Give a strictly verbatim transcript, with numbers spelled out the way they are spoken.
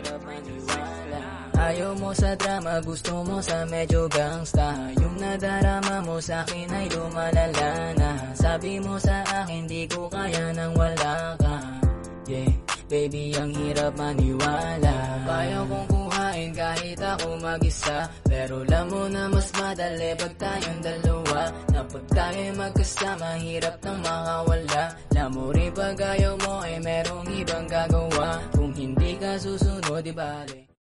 hirap maniwala. Ayaw mo sa drama, gusto mo sa medyo gangsta. Yung nadarama mo sa akin ay lumalala na. Sabi mo sa akin di ko kaya nang wala ka. Yeah, baby ang hirap maniwala. Kaya kong kuhain kahit ako mag-isa, pero alam mo na mas madali pag tayong dalawa. Na pag tayo'y magkasama, hirap nang makawala. Alam mo rin pag ayaw mo ay merong ibang gagawa. Kung hindi ka susunod, di bale.